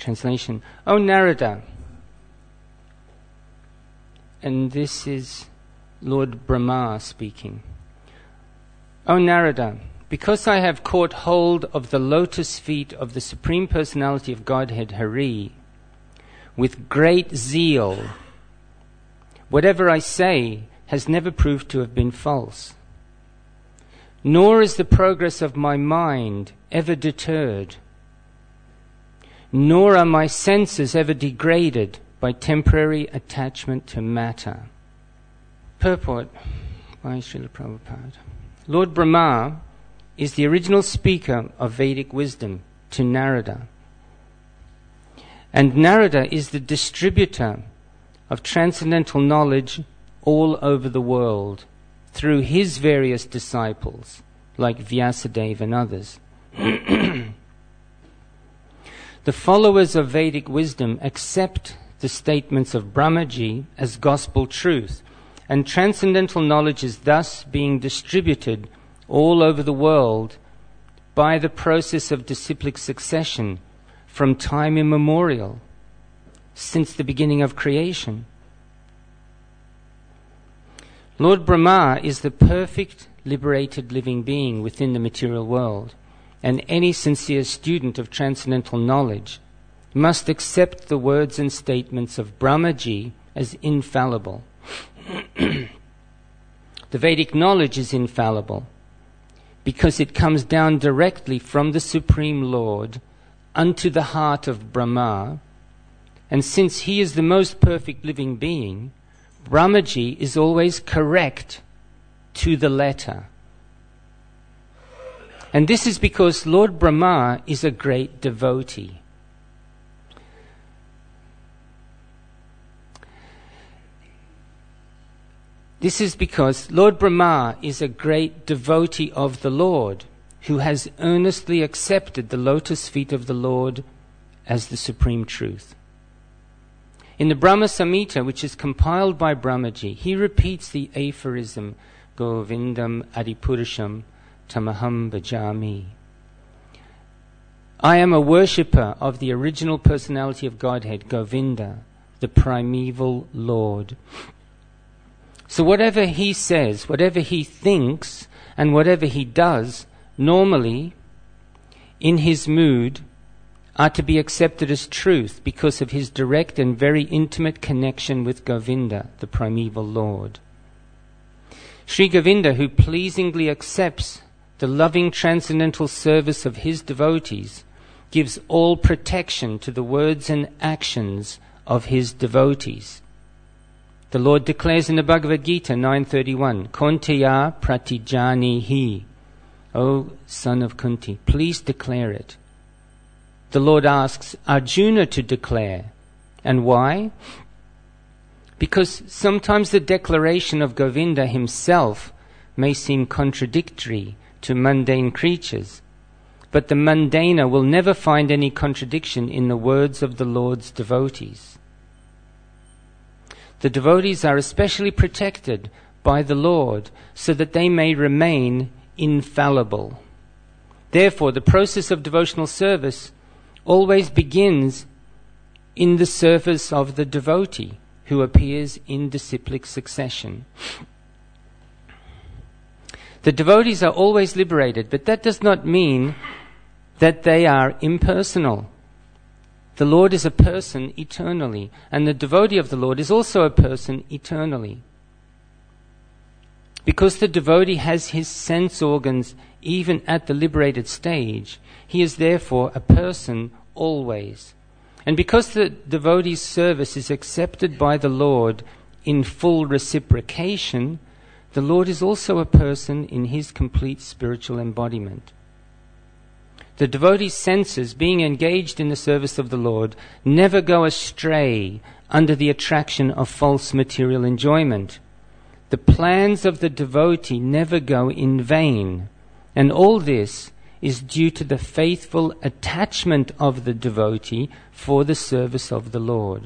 Translation. O Narada, and this is Lord Brahma speaking. O Narada, because I have caught hold of the lotus feet of the Supreme Personality of Godhead, Hari, with great zeal, whatever I say has never proved to have been false. Nor is the progress of my mind ever deterred, nor are my senses ever degraded by temporary attachment to matter. Purport by Srila Prabhupada. Lord Brahma is the original speaker of Vedic wisdom to Narada. And Narada is the distributor of transcendental knowledge all over the world through his various disciples, like Vyasadeva and others. The followers of Vedic wisdom accept the statements of Brahmaji as gospel truth, and transcendental knowledge is thus being distributed all over the world by the process of disciplic succession from time immemorial, since the beginning of creation. Lord Brahma is the perfect, liberated living being within the material world, and any sincere student of transcendental knowledge must accept the words and statements of Brahmaji as infallible. The Vedic knowledge is infallible because it comes down directly from the Supreme Lord unto the heart of Brahma, and since he is the most perfect living being, Brahmaji is always correct to the letter. And this is because Lord Brahma is a great devotee. This is because Lord Brahma is a great devotee of the Lord, who has earnestly accepted the lotus feet of the Lord as the supreme truth. In the Brahma Samhita, which is compiled by Brahmaji, he repeats the aphorism, Govindam Adipurusham Tamaham Bhajami. I am a worshipper of the original personality of Godhead, Govinda, the primeval Lord. So whatever he says, whatever he thinks, and whatever he does, normally, in his mood, are to be accepted as truth because of his direct and very intimate connection with Govinda, the primeval Lord. Sri Govinda, who pleasingly accepts the loving transcendental service of his devotees, gives all protection to the words and actions of his devotees. The Lord declares in the Bhagavad Gita 9:31, Kuntiya pratijanihi. O son of Kunti, please declare it. The Lord asks Arjuna to declare. And why? Because sometimes the declaration of Govinda himself may seem contradictory to mundane creatures, but the mundaner will never find any contradiction in the words of the Lord's devotees. The devotees are especially protected by the Lord so that they may remain infallible. Therefore, the process of devotional service always begins in the service of the devotee who appears in disciplic succession. The devotees are always liberated, but that does not mean that they are impersonal. The Lord is a person eternally, and the devotee of the Lord is also a person eternally. Because the devotee has his sense organs even at the liberated stage, he is therefore a person always. And because the devotee's service is accepted by the Lord in full reciprocation, the Lord is also a person in his complete spiritual embodiment. The devotee's senses, being engaged in the service of the Lord, never go astray under the attraction of false material enjoyment. The plans of the devotee never go in vain, and all this is due to the faithful attachment of the devotee for the service of the Lord.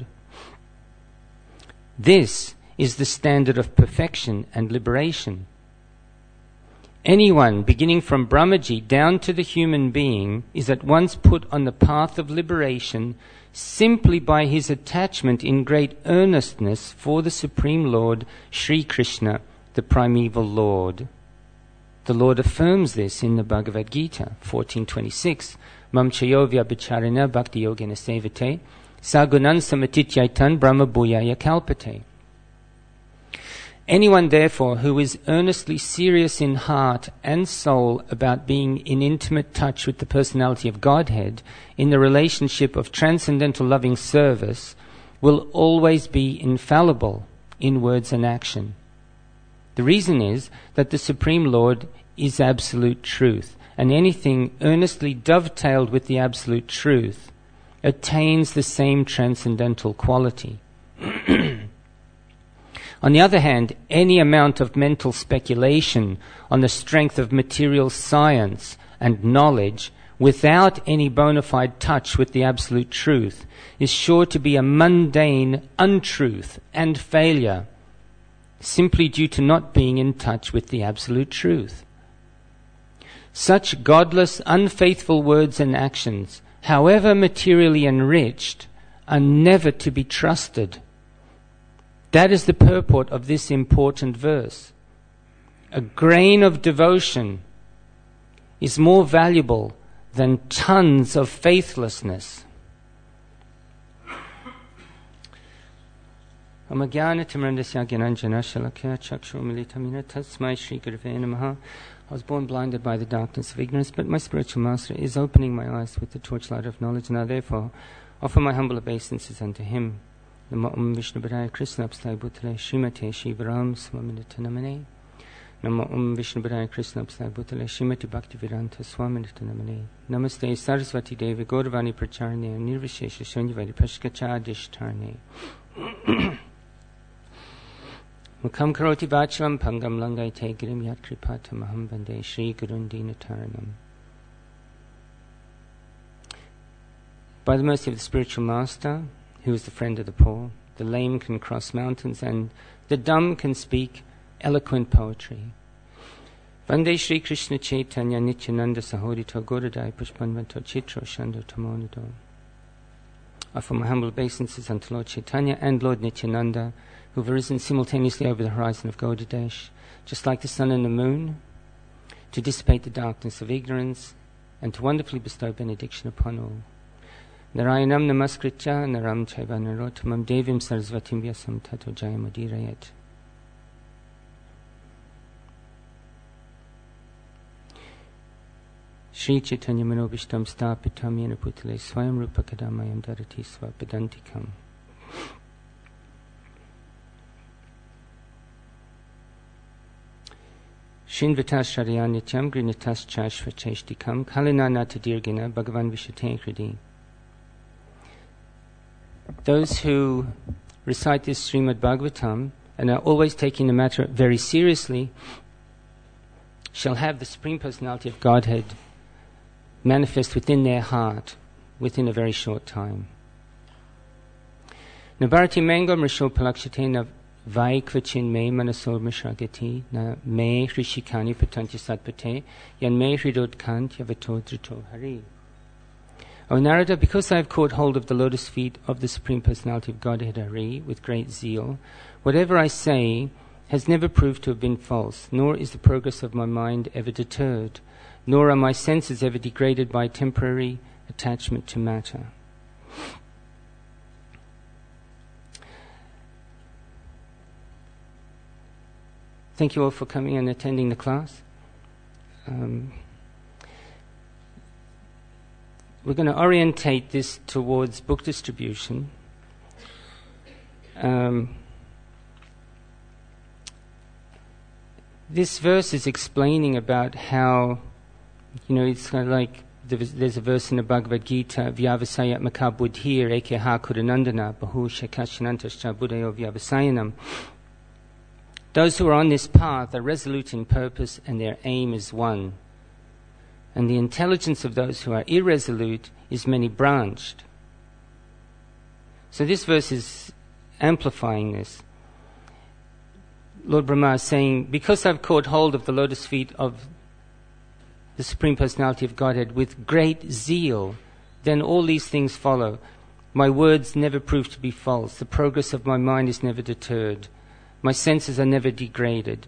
This is the standard of perfection and liberation. Anyone, beginning from Brahmaji down to the human being, is at once put on the path of liberation simply by his attachment in great earnestness for the Supreme Lord, Sri Krishna, the primeval Lord. The Lord affirms this in the Bhagavad Gita, 14:26. Mam chayovya bicharina bhakti yogena sevate, sagunan samatityaitan brahma bhuyaya kalpate. Anyone, therefore, who is earnestly serious in heart and soul about being in intimate touch with the personality of Godhead in the relationship of transcendental loving service will always be infallible in words and action. The reason is that the Supreme Lord is absolute truth, and anything earnestly dovetailed with the absolute truth attains the same transcendental quality. On the other hand, any amount of mental speculation on the strength of material science and knowledge without any bona fide touch with the absolute truth is sure to be a mundane untruth and failure, simply due to not being in touch with the absolute truth. Such godless, unfaithful words and actions, however materially enriched, are never to be trusted. That is the purport of this important verse. A grain of devotion is more valuable than tons of faithlessness. I was born blinded by the darkness of ignorance, but my spiritual master is opening my eyes with the torchlight of knowledge, and I therefore offer my humble obeisances unto him. Namo Om Vishnu Padaya Krishna Apstai Bhutale Srimate Shivaram Swaminata Namane. Namo Om Vishnu Padaya Krishna Apstai Bhutale Srimati Bhaktivedanta Swaminata Namane. Namaste Saraswati Devi Gauravani Pracharne Nirvishesha Shunyavadi Pashkachadishtarne. Mukham Karoti Vachalam Pangam Langai Te Girim Yat Kripata Maham Bande Shri Gurundina Taranam. By the mercy of the spiritual master, who is the friend of the poor, the lame can cross mountains, and the dumb can speak eloquent poetry. Vande Shri Krishna Chaitanya Nityananda Sahodito Goradai Pushpanvanto Chitro Shando Tamonado. I offer my humble obeisances unto Lord Chaitanya and Lord Nityananda, who have arisen simultaneously over the horizon of Gaudadesh, just like the sun and the moon, to dissipate the darkness of ignorance and to wonderfully bestow benediction upon all. Narayanam namaskritya naram chaiva narottamam devim sarasvatim vyasam tato jayamudirayat. Shri Chaitanya Manobishtam Stapitam Yena Putale Swayam Rupa Kadamayam Darati Swapadantikam. Shinvatas Shariyanyatyam Grinatas Chashvacheshtikam Kalinanata Dirgina Bhagavan Vishatenkridi. Those who recite this Srimad Bhagavatam and are always taking the matter very seriously shall have the Supreme Personality of Godhead manifest within their heart within a very short time. Nabarati mango mrisho palakshate na vai kvachin me manaso mishragati na me hrishikani patantya satpate yan me hridod kant yavato drito hari. O Narada, because I have caught hold of the lotus feet of the Supreme Personality of Godhead Hari with great zeal, whatever I say has never proved to have been false, nor is the progress of my mind ever deterred, nor are my senses ever degraded by temporary attachment to matter. Thank you all for coming and attending the class. We're going to orientate this towards book distribution. This verse is explaining about how, it's kind of like there's a verse in the Bhagavad Gita, Vyavasayat Makabuddhir Ekeha Kudanandana Bahu Shekashanantascha Buddhayo Vyavasayanam. Those who are on this path are resolute in purpose and their aim is one. And the intelligence of those who are irresolute is many-branched. So this verse is amplifying this. Lord Brahma is saying, because I've caught hold of the lotus feet of the Supreme Personality of Godhead with great zeal, then all these things follow. My words never prove to be false. The progress of my mind is never deterred. My senses are never degraded.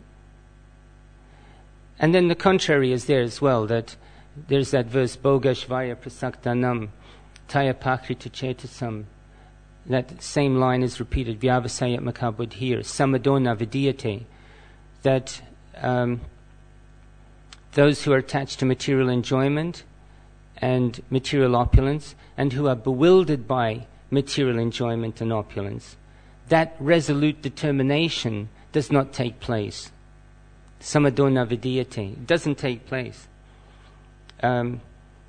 And then the contrary is there as well, that there's that verse, Bogashvaya prasaktanam, taya pakrita chetasam. That same line is repeated, Vyavasaya makabudhir, samadona vidiyate, that those who are attached to material enjoyment and material opulence, and who are bewildered by material enjoyment and opulence, that resolute determination does not take place. Samadona vidiyate. It doesn't take place. I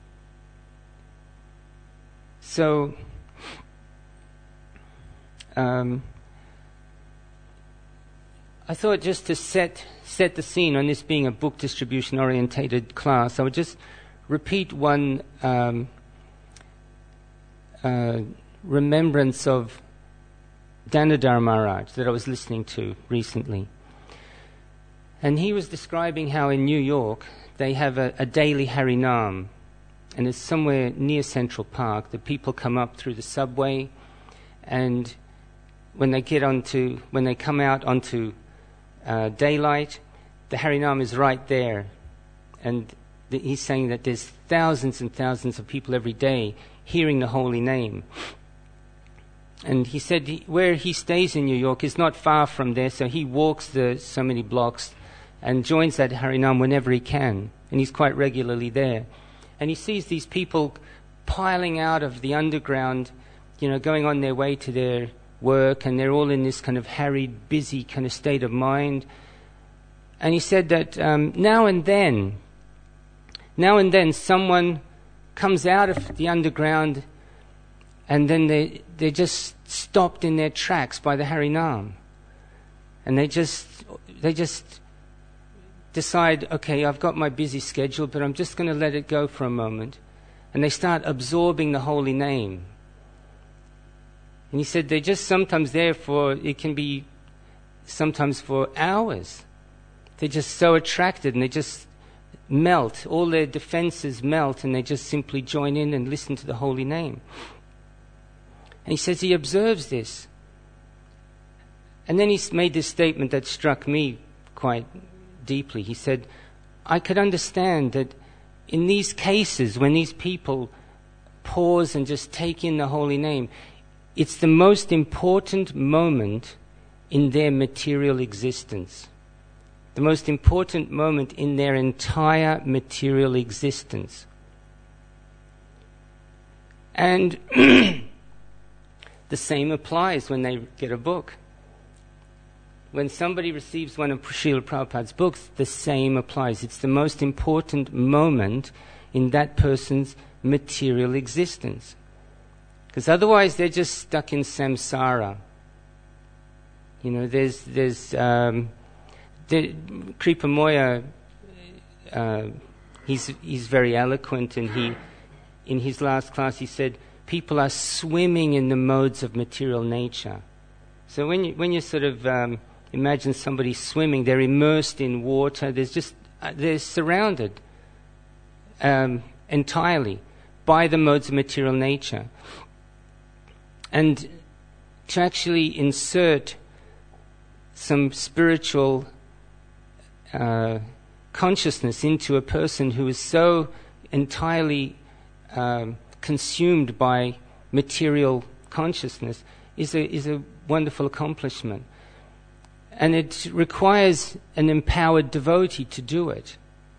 thought just to set the scene on this being a book distribution orientated class, I would just repeat one remembrance of Danadhar Maharaj that I was listening to recently. And he was describing how in New York they have a daily Harinam, and it's somewhere near Central Park. The people come up through the subway, and when they come out onto daylight, the Harinam is right there. And he's saying that there's thousands and thousands of people every day hearing the holy name. And he said where he stays in New York is not far from there, so he walks so many blocks and joins that Harinam whenever he can. And he's quite regularly there. And he sees these people piling out of the underground, going on their way to their work, and they're all in this kind of harried, busy kind of state of mind. And he said that now and then someone comes out of the underground, and then they're just stopped in their tracks by the Harinam. And they just decide, okay, I've got my busy schedule, but I'm just going to let it go for a moment. And they start absorbing the holy name. And he said they're just sometimes there it can be sometimes for hours. They're just so attracted, and they just melt. All their defenses melt, and they just simply join in and listen to the holy name. And he says he observes this. And then he made this statement that struck me quite deeply. He said, I could understand that in these cases, when these people pause and just take in the holy name, it's the most important moment in their material existence. The most important moment in their entire material existence. And the same applies when they get a book. When somebody receives one of Srila Prabhupada's books, the same applies. It's the most important moment in that person's material existence. Because otherwise they're just stuck in samsara. Kripa Moya, he's very eloquent, and in his last class he said, people are swimming in the modes of material nature. So when you sort of imagine somebody swimming, they're immersed in water. They're surrounded entirely by the modes of material nature. And to actually insert some spiritual consciousness into a person who is so entirely consumed by material consciousness is a wonderful accomplishment. And it requires an empowered devotee to do it.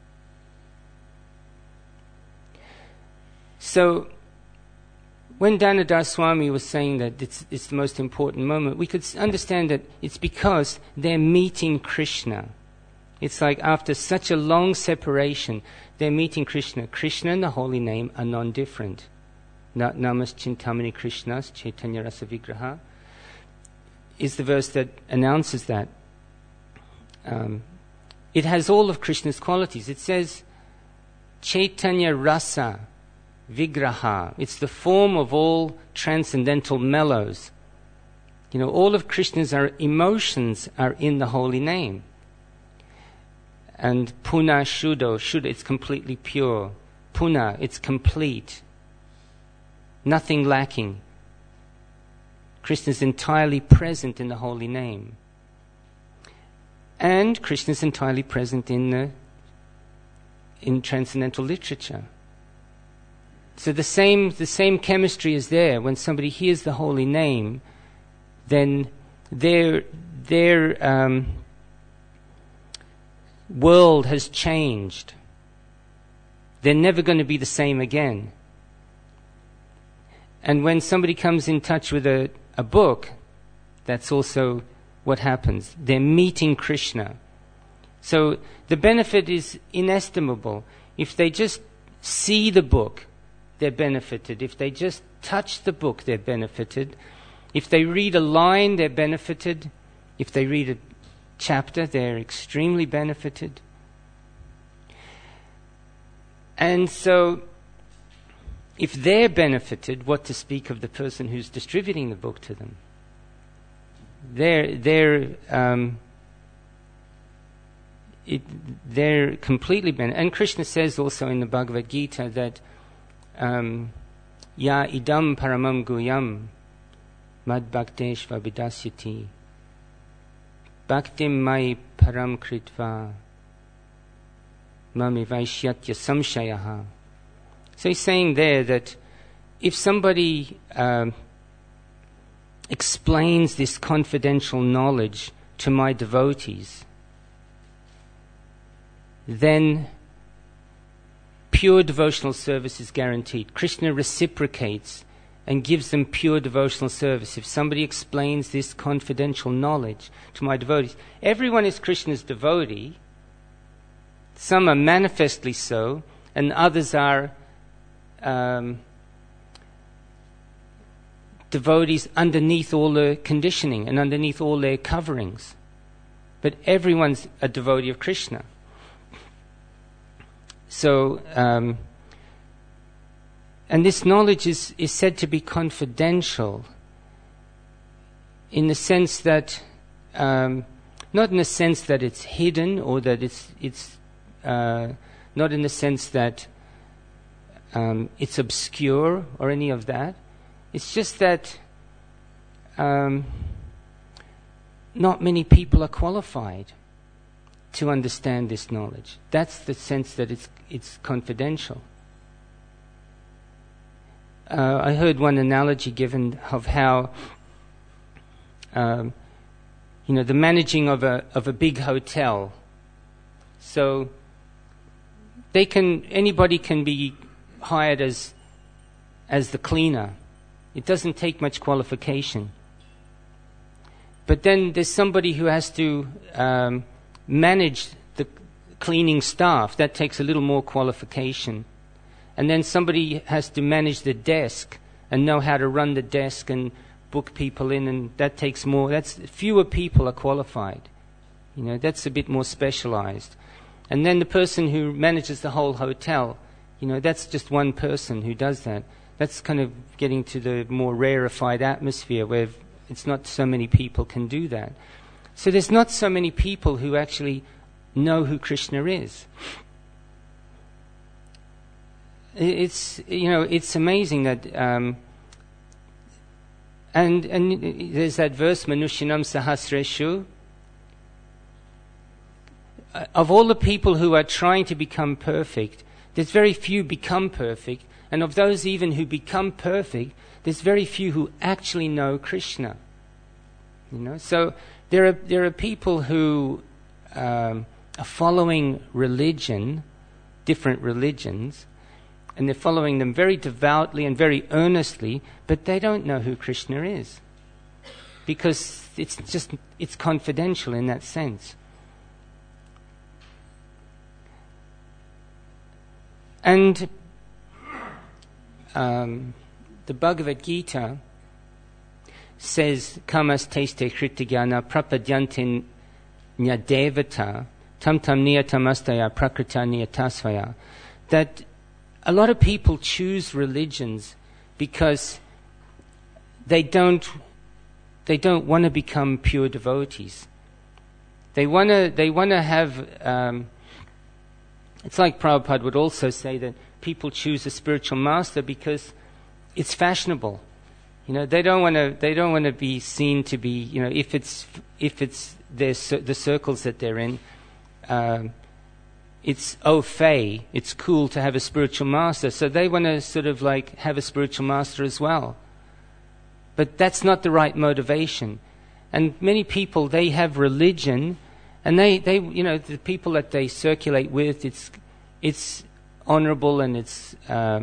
So, when Danadhar Swami was saying that it's the most important moment, we could understand that it's because they're meeting Krishna. It's like after such a long separation, they're meeting Krishna. Krishna and the holy name are non-different. Namas Chintamani Krishnas Chaitanya Rasa Vigraha is the verse that announces that. It has all of Krishna's qualities. It says Chaitanya Rasa Vigraha. It's the form of all transcendental mellows. All of Krishna's emotions are in the holy name. And puna shuddho, shuddha, it's completely pure. Puna, it's complete. Nothing lacking. Krishna is entirely present in the holy name. And Krishna is entirely present in transcendental literature. So the same chemistry is there. When somebody hears the holy name, then their world has changed. They're never going to be the same again. And when somebody comes in touch with a book, that's also what happens. They're meeting Krishna. So the benefit is inestimable. If they just see the book, they're benefited. If they just touch the book, they're benefited. If they read a line, they're benefited. If they read a chapter, they're extremely benefited. And so, if they're benefited, what to speak of the person who's distributing the book to them? They're completely benefited. And Krishna says also in the Bhagavad Gita that Ya idam paramam guyam mad bhakteshva vidasyati bhaktim mai param kritva mami vaishyatya samshayaha. So he's saying there that if somebody explains this confidential knowledge to my devotees, then pure devotional service is guaranteed. Krishna reciprocates and gives them pure devotional service. If somebody explains this confidential knowledge to my devotees, everyone is Krishna's devotee. Some are manifestly so, and others are devotees underneath all the conditioning and underneath all their coverings. But everyone's a devotee of Krishna. So, and this knowledge is said to be confidential in the sense that, not in the sense that it's hidden or that it's not in the sense that it's obscure or any of that. It's just that not many people are qualified to understand this knowledge. That's the sense that it's confidential. I heard one analogy given of how the managing of a big hotel. So anybody can be hired as the cleaner. It doesn't take much qualification. But then there's somebody who has to manage the cleaning staff. That takes a little more qualification. And then somebody has to manage the desk and know how to run the desk and book people in, and that takes more. That's fewer people are qualified. That's a bit more specialized. And then the person who manages the whole hotel, that's just one person who does that. That's kind of getting to the more rarefied atmosphere where it's not so many people can do that. So there's not so many people who actually know who Krishna is. It's amazing that and there's that verse Manushinam Sahasreshu. Of all the people who are trying to become perfect, there's very few become perfect. And of those even who become perfect, there's very few who actually know Krishna. So there are people who are following religion, different religions, and they're following them very devoutly and very earnestly, but they don't know who Krishna is, because it's confidential in that sense. And the Bhagavad Gita says, Kamas teste kritigyana prapadyantin nyadevata tam niyatamastaya prakrita niyatasvaya. That a lot of people choose religions because they don't want to become pure devotees. They want to have It's like Prabhupada would also say that people choose a spiritual master because it's fashionable. They don't want to be seen to be, if it's the circles that they're in, it's au fait, it's cool to have a spiritual master. So they want to sort of like have a spiritual master as well. But that's not the right motivation. And many people, they have religion, and they the people that they circulate with, it's honorable, and it's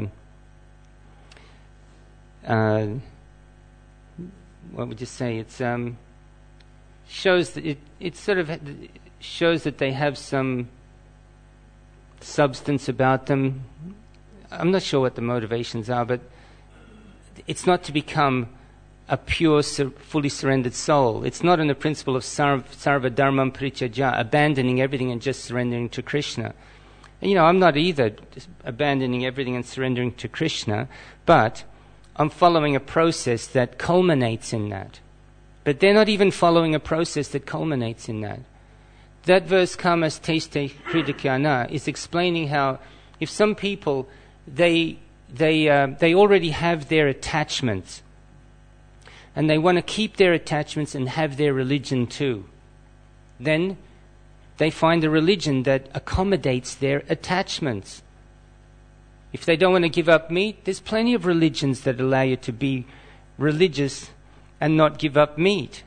what would you say? It's shows that it sort of shows that they have some substance about them. I'm not sure what the motivations are, but it's not to become a pure, fully surrendered soul. It's not on the principle of sarva dharmam parityajya, abandoning everything and just surrendering to Krishna. And, I'm not either just abandoning everything and surrendering to Krishna, but I'm following a process that culminates in that. But they're not even following a process that culminates in that. That verse, kamas teste kridikyana, is explaining how if some people, they already have their attachments, and they want to keep their attachments and have their religion too, then they find a religion that accommodates their attachments. If they don't want to give up meat, there's plenty of religions that allow you to be religious and not give up meat.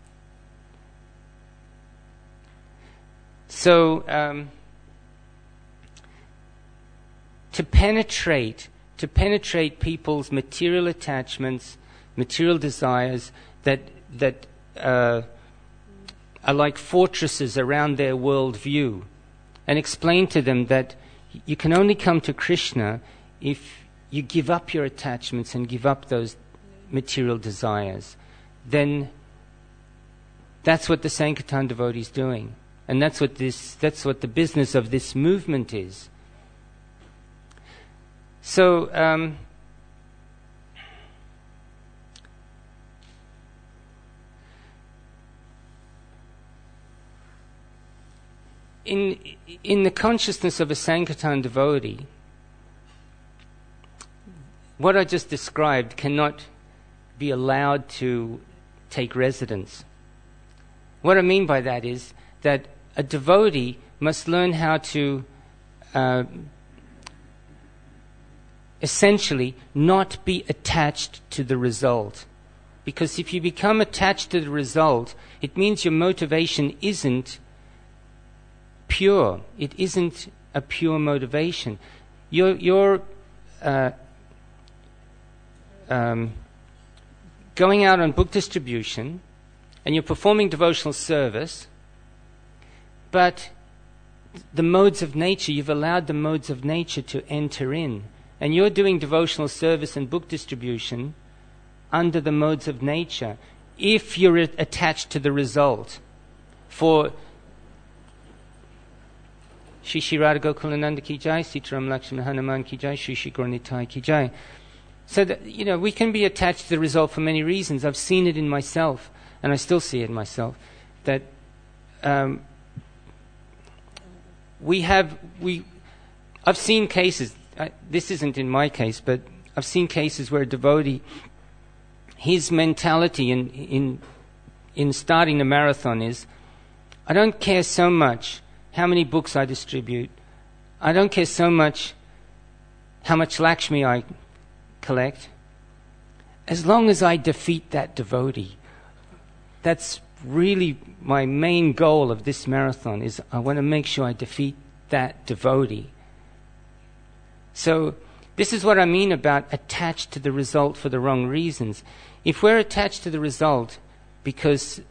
So, to penetrate people's material attachments, material desires that are like fortresses around their worldview, and explain to them that you can only come to Krishna if you give up your attachments and give up those material desires. Then that's what the Sankirtan devotee is doing. And that's what the business of this movement is. So, in the consciousness of a Sankirtan devotee, what I just described cannot be allowed to take residence. What I mean by that is that a devotee must learn how to essentially not be attached to the result. Because if you become attached to the result, it means your motivation isn't pure. It isn't a pure motivation. You're going out on book distribution, and you're performing devotional service, but the modes of nature, you've allowed the modes of nature to enter in. And you're doing devotional service and book distribution under the modes of nature if you're attached to the result. For Shri Shri Radha Gokulananda ki jai, Sitaram Lakshmana Hanuman ki jai, Shri Shri Gaura ki jai. So that, we can be attached to the result for many reasons. I've seen it in myself, and I still see it in myself, that I've seen cases, this isn't in my case, but I've seen cases where a devotee, his mentality in starting the marathon is, I don't care so much how many books I distribute. I don't care so much how much Lakshmi I collect. As long as I defeat that devotee. That's really my main goal of this marathon, is I want to make sure I defeat that devotee. So this is what I mean about attached to the result for the wrong reasons. If we're attached to the result because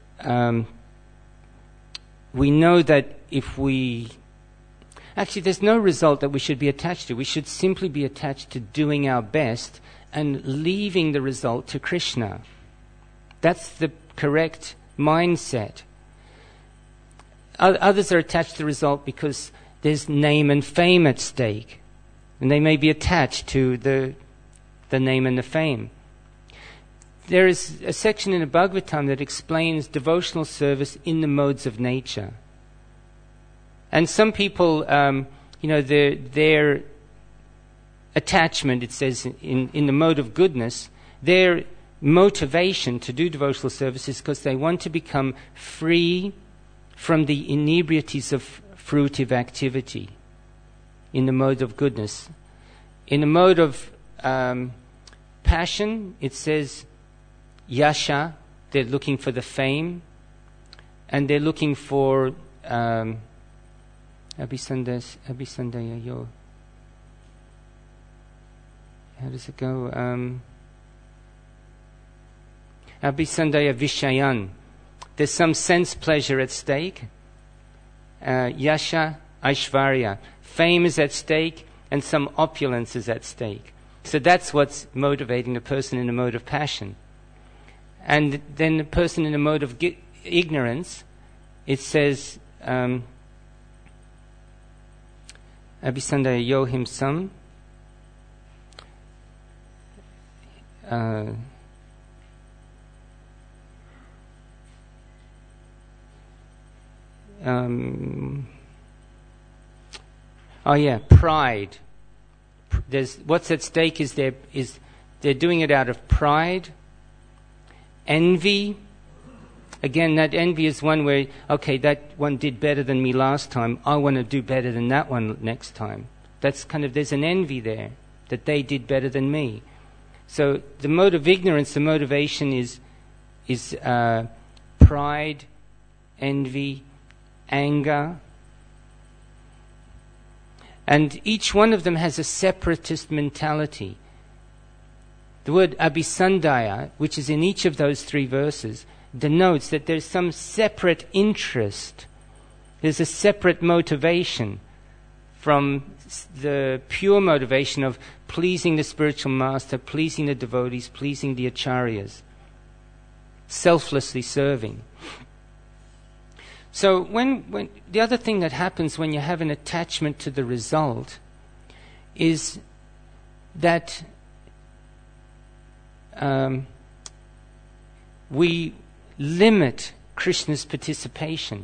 we know that actually there's no result that we should be attached to. We should simply be attached to doing our best and leaving the result to Krishna. That's the correct mindset. Others are attached to the result because there's name and fame at stake, and they may be attached to the name and the fame. There is a section in the Bhagavatam that explains devotional service in the modes of nature. And some people their attachment, it says in the mode of goodness, their motivation to do devotional service is because they want to become free from the inebrieties of fruitive activity in the mode of goodness. In the mode of passion, it says yasha, they're looking for the fame, and they're looking for abhisandaya yo. How does it go? Abhisandaya vishayan. There's some sense pleasure at stake. Yasha aishvarya. Fame is at stake, and some opulence is at stake. So that's what's motivating the person in the mode of passion. And then the person in the mode of ignorance, it says, Abhisandaya yo himsam. Pride. What's at stake is they're doing it out of pride, envy. Again, that envy is one where, okay, that one did better than me last time. I want to do better than that one next time. That's there's an envy there that they did better than me. So the mode of ignorance, the motivation is pride, envy, anger. And each one of them has a separatist mentality. The word abhisandaya, which is in each of those three verses, denotes that there's some separate interest. There's a separate motivation from the pure motivation of pleasing the spiritual master, pleasing the devotees, pleasing the acharyas, selflessly serving. So when the other thing that happens when you have an attachment to the result is that we limit Krishna's participation.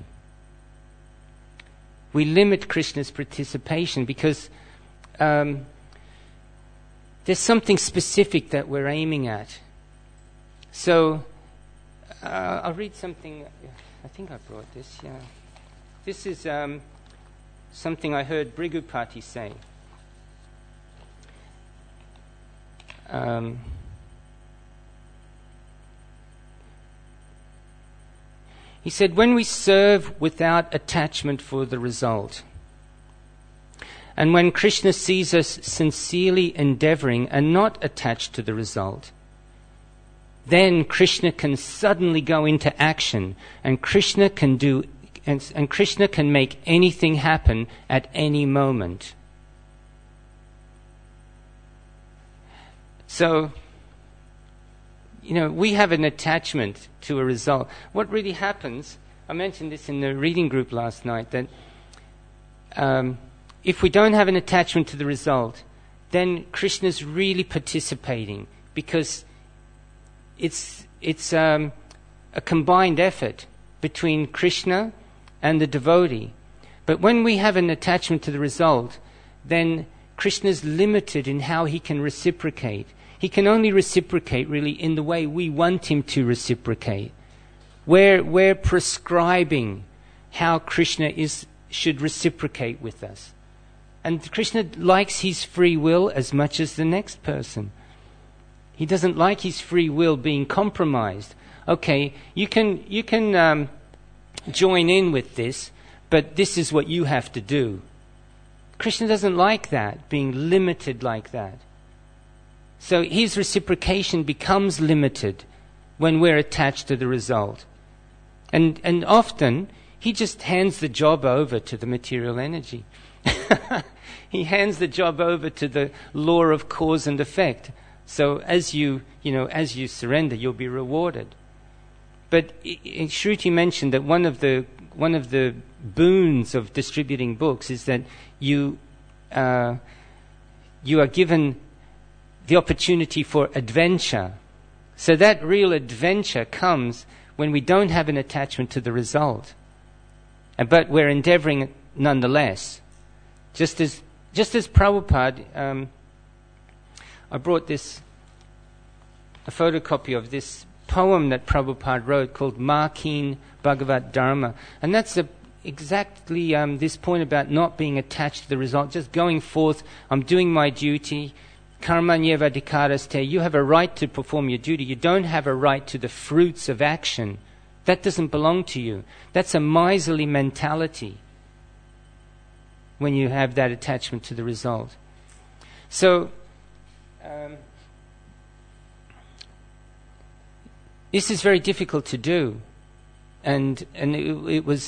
We limit Krishna's participation because there's something specific that we're aiming at. So I'll read something. I think I brought this, yeah. This is something I heard Brigupati say. He said, when we serve without attachment for the result, and when Krishna sees us sincerely endeavoring and not attached to the result, then Krishna can suddenly go into action, and Krishna can Krishna can make anything happen at any moment. So, we have an attachment to a result. What really happens, I mentioned this in the reading group last night, that if we don't have an attachment to the result, then Krishna's really participating, because it's a combined effort between Krishna and the devotee. But when we have an attachment to the result, then Krishna's limited in how he can reciprocate. He can only reciprocate really in the way we want him to reciprocate. We're prescribing how Krishna should reciprocate with us. And Krishna likes his free will as much as the next person. He doesn't like his free will being compromised. Okay, you can join in with this, but this is what you have to do. Krishna doesn't like that, being limited like that. So his reciprocation becomes limited when we're attached to the result. And often, he just hands the job over to the material energy. He hands the job over to the law of cause and effect. So as you surrender, you'll be rewarded. But Shruti mentioned that one of the boons of distributing books is that you are given the opportunity for adventure. So that real adventure comes when we don't have an attachment to the result. But we're endeavoring nonetheless. Just as Prabhupada, I brought a photocopy of this poem that Prabhupada wrote called Markeen Bhagavat Dharma. And that's exactly this point about not being attached to the result, just going forth, I'm doing my duty, karmanyeva adhikaraste, you have a right to perform your duty. You don't have a right to the fruits of action. That doesn't belong to you. That's a miserly mentality when you have that attachment to the result. So, this is very difficult to do. And it was...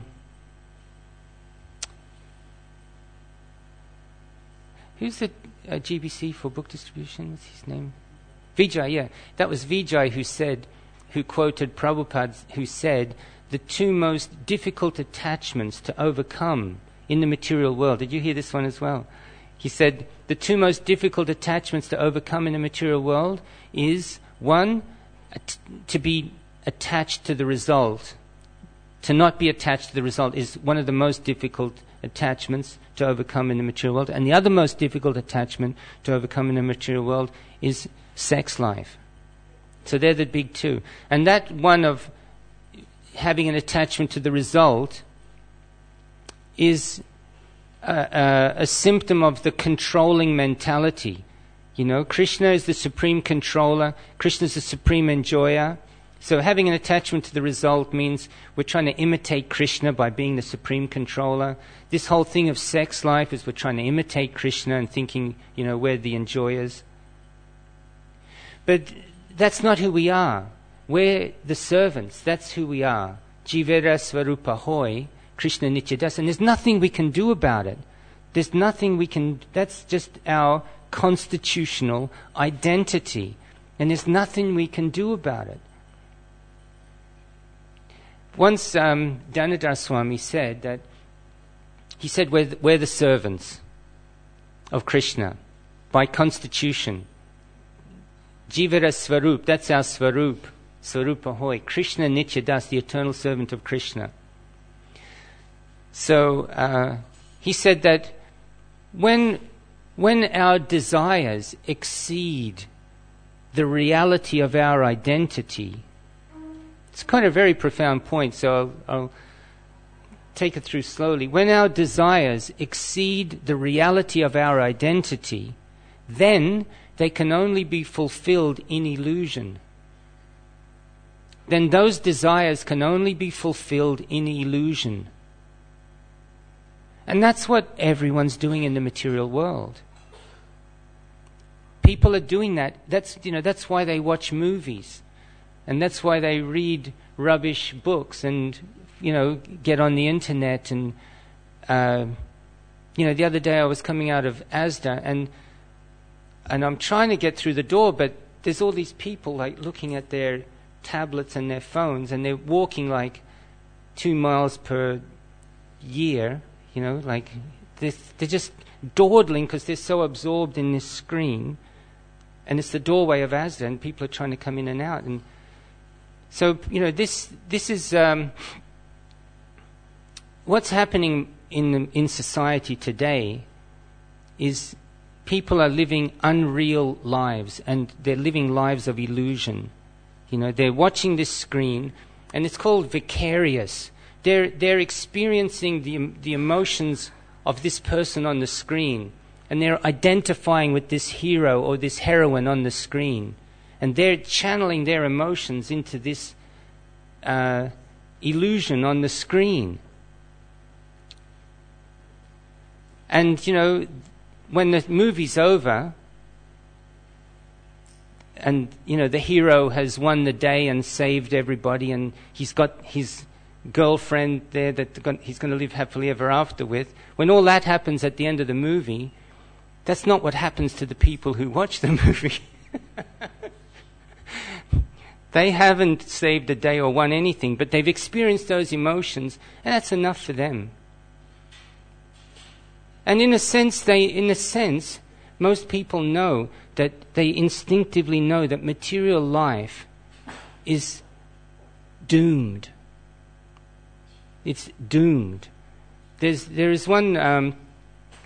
who's the GBC for book distribution? What's his name? Vijay, yeah. That was Vijay who quoted Prabhupada, who said, the two most difficult attachments to overcome in the material world. Did you hear this one as well? He said, the two most difficult attachments to overcome in the material world is, one, to be attached to the result. To not be attached to the result is one of the most difficult attachments to overcome in the material world. And the other most difficult attachment to overcome in the material world is sex life. So they're the big two. And that one of having an attachment to the result is a symptom of the controlling mentality. You know, Krishna is the supreme controller. Krishna is the supreme enjoyer. So having an attachment to the result means we're trying to imitate Krishna by being the supreme controller. This whole thing of sex life is we're trying to imitate Krishna and thinking, you know, we're the enjoyers. But that's not who we are. We're the servants. That's who we are. Jivera Svarupa Hoy, Krishna Nityadas. And there's nothing we can do about it. There's nothing we can... That's just our constitutional identity. And there's nothing we can do about it. Once Dhanadhar Swami said that, he said we're the servants of Krishna by constitution. Jivara Svarup, that's our Svarup, Svarupa Hoy. Krishna Nityadas, the eternal servant of Krishna. So he said that when our desires exceed the reality of our identity, it's kind of a very profound point, so I'll take it through slowly. When our desires exceed the reality of our identity, then they can only be fulfilled in illusion. Then those desires can only be fulfilled in illusion. And that's what everyone's doing in the material world. People are doing that. That's why they watch movies. And that's why they read rubbish books and, get on the internet. And, the other day I was coming out of Asda and I'm trying to get through the door, but there's all these people looking at their tablets and their phones, and they're walking 2 miles per year, they're just dawdling because they're so absorbed in this screen. And it's the doorway of Asda, and people are trying to come in and out. And so, this is what's happening in society today is people are living unreal lives, and they're living lives of illusion. They're watching this screen, and it's called vicarious. They're experiencing the emotions of this person on the screen, and they're identifying with this hero or this heroine on the screen. And they're channeling their emotions into this illusion on the screen. And, when the movie's over, and, the hero has won the day and saved everybody, and he's got his girlfriend there that he's going to live happily ever after with, when all that happens at the end of the movie, that's not what happens to the people who watch the movie. They haven't saved a day or won anything, but they've experienced those emotions, and that's enough for them. And in a sense, most people know that they instinctively know that material life is doomed. It's doomed. There is one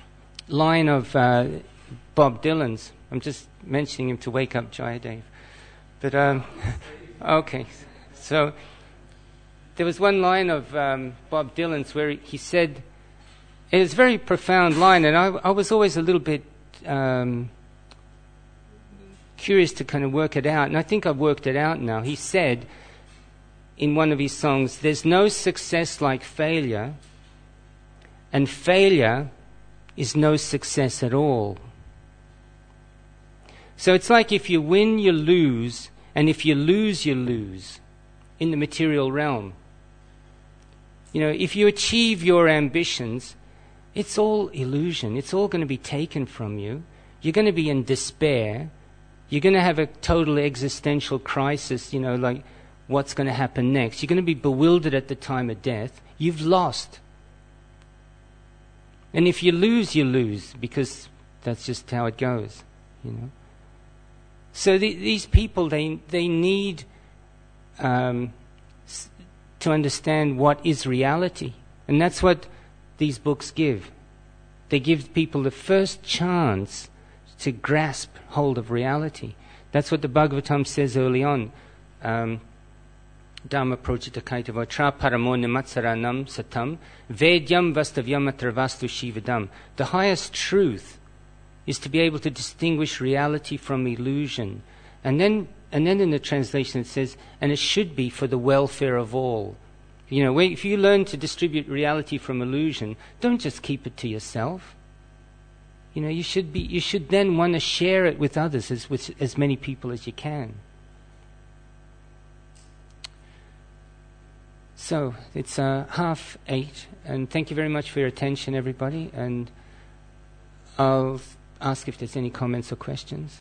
line of Bob Dylan's. I'm just mentioning him to wake up Jayadev. But, okay. So, there was one line of Bob Dylan's where he said, it was a very profound line, and I was always a little bit curious to kind of work it out, and I think I've worked it out now. He said in one of his songs, there's no success like failure, and failure is no success at all. So it's like if you win, you lose, and if you lose, you lose in the material realm. You know, if you achieve your ambitions, it's all illusion. It's all going to be taken from you. You're going to be in despair. You're going to have a total existential crisis, you know, like what's going to happen next. You're going to be bewildered at the time of death. You've lost. And if you lose, because that's just how it goes, you know. So these people, they need to understand what is reality. And that's what these books give. They give people the first chance to grasp hold of reality. That's what the Bhagavatam says early on. Dhamma Prochitakaitava Tra Paramo Nimatsaranam Satam Vedyam Vastavyam Atravastu Shivadam. The highest truth is to be able to distinguish reality from illusion. And then in the translation it says, and it should be for the welfare of all. You know, if you learn to distribute reality from illusion, don't just keep it to yourself. You know, you should then want to share it with others, with as many people as you can. So it's 8:30, and thank you very much for your attention, everybody. And I'll ask if there's any comments or questions.